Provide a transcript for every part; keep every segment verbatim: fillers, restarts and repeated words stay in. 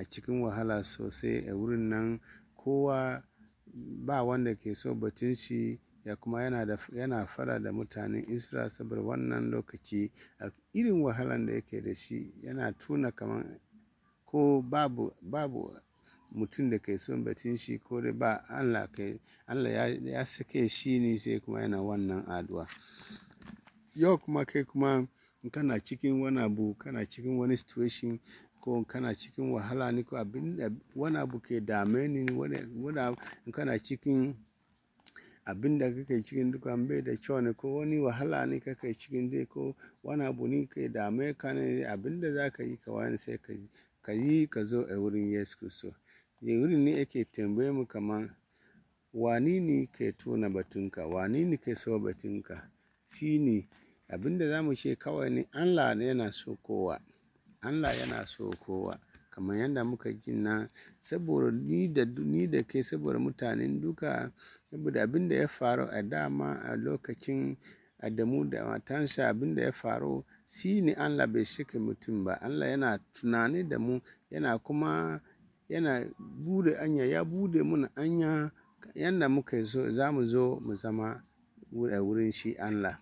a cikin wahala sosai a wurin nan. Kowa ba wanda ke so batun shi, ya kuma yana da yana fara da mutanen Isra'ila saboda wannan lokaci a irin wahalan da yake da shi yana tuna kaman ko babu babu mutum da ke son batun shi ko dai ba Allah kai Allah ya, ya sake shi ne sai kuma yana wannan addu'a. Yau kuma kai kuma kana cikin wani abu, kana cikin wani situation ko kana cikin wahala ne ko abin da wani abu ke dame ni wani wani kana cikin abin da kake cikin duka bai da kyau ne ko wani wahala ne kake cikin dai ko wani abu ne ke dame ka ne, abin da za ka yi ka wani sai ka yi ka yi ka zo a wurin Yesu Kiristi. Wurin ne yake tambaye mu kaman wane ne ke tuna batunka, wane ne ke so batunka. Shi ne abin da za mu ce kawai ne Allah yana so kowa, Allah yana so kowa kamar yadda muka ji nan saboda ni da ni da ke saboda mutanen duka saboda abin da ya faru a dama a lokacin Adamu da matansa abin da ya faru shi ne Allah bai sake mutum ba. Allah yana tunani da mu yana kuma yana bude anya ya bude mana anya yanda muka zo za mu zo mu zama a wurin shi Allah.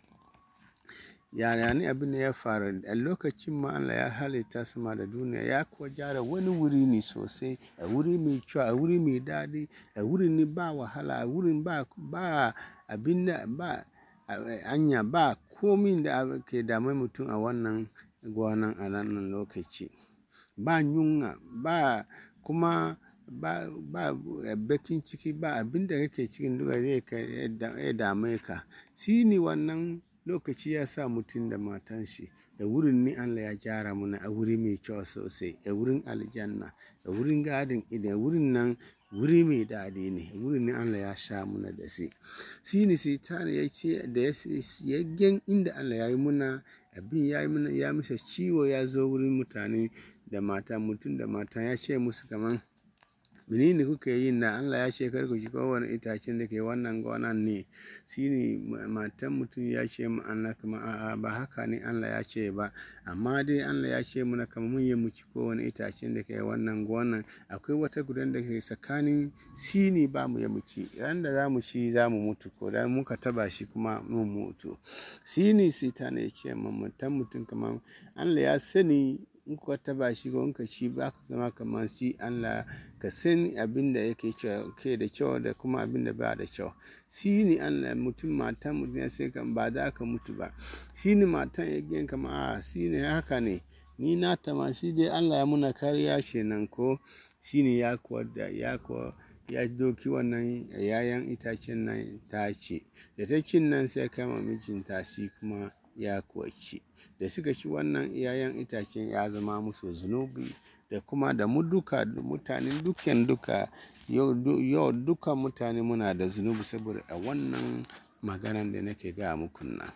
Yaya ne abin da ya faru a lokacin ma Allah ya halitta sama da duniya ya kuwa gyara wani wuri ne sosai, a wuri mai kyau, a wuri mai daɗi, a wurin ne ba wahala, a wurin ba ba abin da ba anya ba komin da ke dame mutum a wannan gonan a wannan lokaci. Ba yunwa ba kuma ba ba bakin ciki ba abin da kake cikin duka zai dame ka. Shi ne wannan lokaci ya sa mutum da matan shi a wurin ne Allah ya gyara mana a wuri mai kyau sosai, a wurin aljanna, a wurin gadin Eden, wurin nan wuri mai daɗi ne, wurin ne Allah ya sha mana da shi. Shi ne Satan ya ce da ya gan inda Allah ya yi muna abin ya yi muna ya masa ciwo ya zo wurin mutane da mata mutum da mata ya ce musu kaman menene kuke yi na Allah ya ce kar ku ci kowane itacen da ke wannan gonan ne. Shi ne matan mutum ya ce ma Allah kaman a'a ba haka ne Allah ya ce ba, amma dai Allah ya ce muna kaman mun yi mu ci kowane itacen da ke wannan gonan. Akwai wata gudan da ke tsakanin shi ne ba mu yi mu ci, ran da za mu ci za mu mutu ko da muka taba shi kuma mun mutu. Shi ne Satan ya ce ma matan mutum kaman Allah ya sani in kuka taba shi ko in ka ci ba ka zama kamar shi Allah, ka sani abin da yake ke da kyau da kuma abin da ba da kyau. Shi ne Allah mutum matan mutum ya sai kan ba za ka mutu ba. Shi ne matan ya gan kamar a shi ne haka ne ni na tama shi dai Allah ya muna kariya kenan ko. Shi ne ya kuwa da ya kuwa ya doki wannan yayan itacen nan ta ci, da ta cin nan sai kama mijinta shi kuma ya kuwa ci. Da suka ci wannan yayan itacen ya zama musu zunubi da kuma da mu duka mutanen dukan duka yau yau duka mutane muna da zunubi saboda a wannan maganan da nake ga muku nan.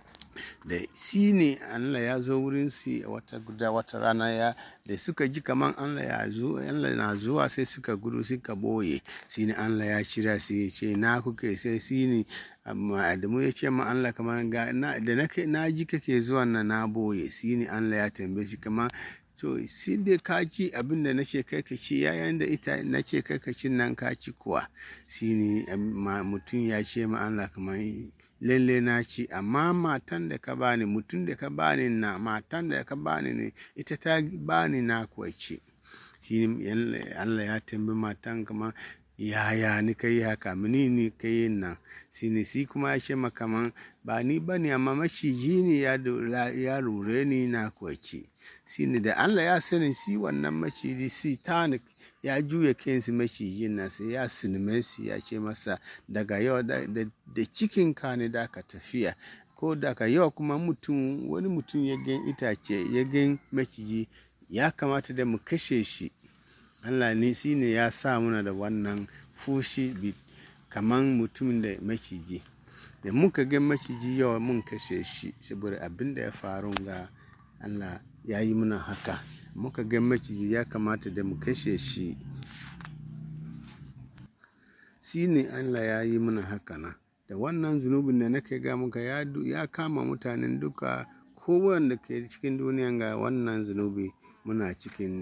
Da shi ne Allah ya zo wurin su wata guda wata rana ya da suka ji kaman Allah ya zo Allah na zuwa sai suka gudu suka boye. Shi ne Allah ya kira su ya ce na kuke sai shi ne amma Adamu ya ce ma Allah kaman ga na da nake na ji kake zuwa na na boye. Shi ne Allah ya tambaye shi kaman to shi dai ka ci abin da nace kai ka ci yayin da ita nace kai ka ci nan ka ci kuwa. Shi ne mutum ya ce ma Allah kaman lalle na ci amma matan da ka bani mutum da ka bani na matan da ka bani ne ita ta bani na kuwa ci. Shi ne Allah ya tambayi matan kaman yaya ni kai haka menene kai nan. Shi ne shi kuma ya ce ma kaman ba ni bane amma maciji ne ya ya rure ni na kuwa ci. Shi ne da Allah ya sani shi wannan maciji Satan ya juya kansa macijin nan sai ya sinime shi ya ce masa daga yau da cikin ka ne da ka tafiya ko daga yau kuma mutum wani mutum ya gan itace ya gan maciji ya kamata da mu kashe shi. Allah ne shi ne ya sa muna da wannan fushi kaman mutumin da maciji. Da muka gan maciji yau mun kashe shi saboda abin da ya faru ga Allah ya yi muna haka. Muka gan maciji ya kamata da mu kashe shi. Shi ne Allah ya yi muna haka nan. Da wannan zunubin da nake ga muka ya ya kama mutanen duka kowanne ke cikin duniyan ga wannan zunubi muna cikin ne.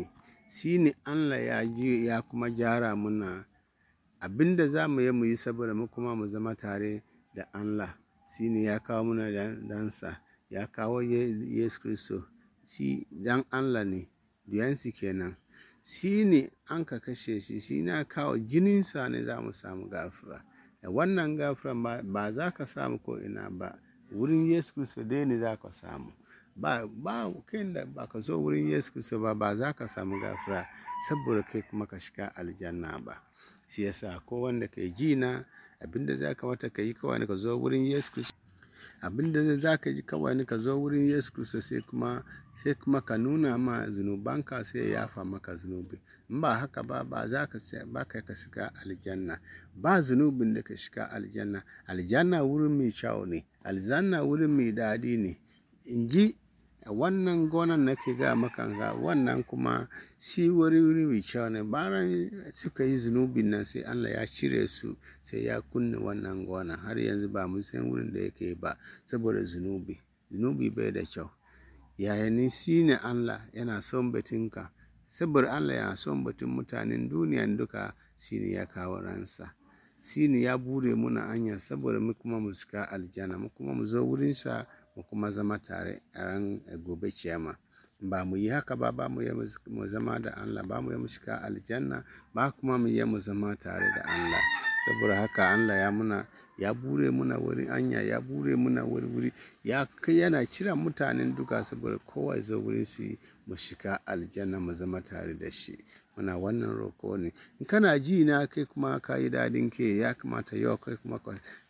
shi ne Allah ya ji ya kuma gyara muna abin da za mu yi mu yi saboda mu kuma mu zama tare da Allah. Shi ne ya kawo muna dansa, ya kawo Yesu Kiristi, shi dan Allah ne, diyansu kenan. Shi ne an ka kashe shi, shi ne kawo jininsa ne za mu samu gafara. Wannan gafara ba za ka samu ko ina ba, wurin Yesu Kiristi dai ne za ka samu. Ba ba kai da ba ka zo wurin Yesu Kiristi ba, ba za ka samu gafara saboda kai kuma ka shiga aljanna ba. Shi yasa ko wanda ke ji na, abinda za ka mata ka yi kawai ka zo wurin Yesu Kiristi. Abinda za ka ji kawai ka zo wurin Yesu Kiristi sai kuma sai kuma ka nuna ma zunubanka sai ya yafa maka zunubi. In ba haka ba, ba za ka ba kai ka shiga aljanna. Ba zunubin da ka shiga aljanna. Aljanna wurin mai kyau ne, aljanna wurin mai daɗi ne. In ji wannan gonan nake ga maka ga wannan kuma shi wuri wuri mai kyau ne. Bayan suka yi zunubin nan sai Allah ya cire su sai ya kunne wannan gona. Har yanzu ba mu san wurin da yake ba saboda zunubi. Zunubi bai da kyau. Yaya ne shi ne Allah yana son batunka. Saboda Allah yana son batun mutanen duniyan duka, shi ne ya kawo ransa. Shi ne ya bude muna hanya saboda mu kuma mu shiga aljanna, mu kuma mu zo wurinsa mu kuma zama tare a ran gobe kiyama. Ba mu yi haka ba, ba mu yi mu zama da Allah, ba mu yi mu shiga aljanna, ba kuma mu yi mu zama tare da Allah. Saboda haka Allah ya muna ya bude muna wurin hanya, ya bude muna wuri wuri, ya yana kira mutanen duka saboda kowa ya zo wurin shi mu shiga aljanna mu zama tare da shi. Muna wannan roko ne. In kana ji na kai kuma ka yi dadin ke, ya kamata yau kai kuma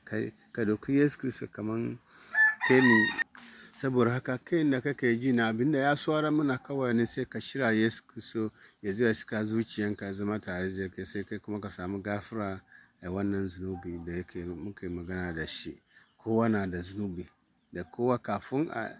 ka dauki Yesu Kiristi kaman kai ne. Saboda haka kai da kake ji na abinda ya saura muna kawai ne sai ka shirya Yesu Kiristi ya zo ya shiga zuciyanka ya zama tare da kai, sai kai kuma ka samu gafara a wannan zunubi da yake muke magana da shi. Kowa na da zunubi, da kowa kafin a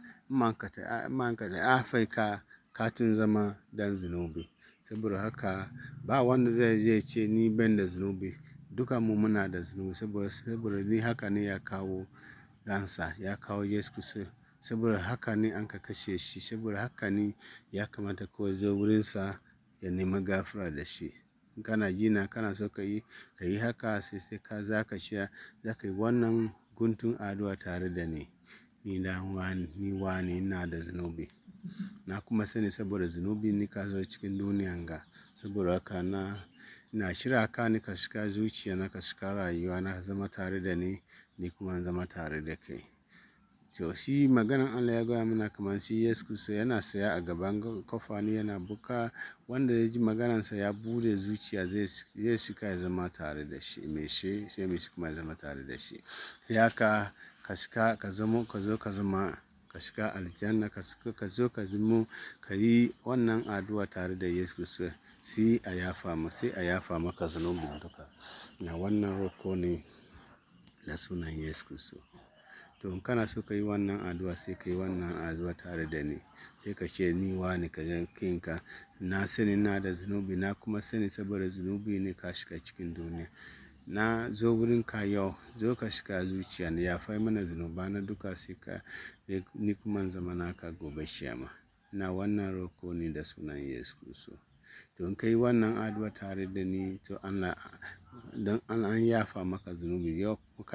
mankata a faika katin zama dan zunubi. Saboda haka ba wanda zai je ce ni ban da zunubi. Dukan mu muna da zunubi saboda saboda ni haka ne ya kawo ransa, ya kawo Yesu Kiristi. Saboda haka ne an ka kashe shi, saboda haka ne ya kamata kowa zo wurinsa ya nemi gafara da shi. In kana ji na kana so ka yi ka yi haka sai sai ka za ka shirya za ka yi wannan guntun addu'a tare da ni. Ni dan wane, ni wane ina da zunubi. Na kuma sani saboda zunubi ni ka zo cikin duniyan ga. Saboda haka na ina shirya ka ni ka shiga zuciya na, ka shiga rayuwa na, ka zama tare da ni, ni kuma zama tare da kai. To shi maganan Allah ya gaya mana kamar shi Yesu Kiristi yana saya a gaban kofa ne yana buga. Wanda ya ji maganansa ya bude zuciya zai shiga ya zama tare da shi. Mai shi sai mai shi kuma ya zama tare da shi. Sai haka ka shiga ka zamo ka zo ka zama ka shiga aljanna, ka zo ka zamo ka yi wannan addu'a tare da Yesu Kiristi. Sai a yafa ma sai a yafa maka zunubin duka. Na wannan roko ne da sunan Yesu Kiristi. To in kana so ka yi wannan addu'a sai ka yi wannan addu'a tare da ni. Sai ka ce ni wane ka kinka. Na sani ina da zunubi, na kuma sani saboda zunubi ne ka shiga cikin duniya. Na zo wurinka yau, zo ka shiga zuciya na, yafa mana zunuba na duka sai ka ni kuma zama naka gobe kiyama. Na wannan roko ne da sunan Yesu Kiristi. To in ka yi wannan addu'a tare da ni to Allah don an yafa maka zunubi yau.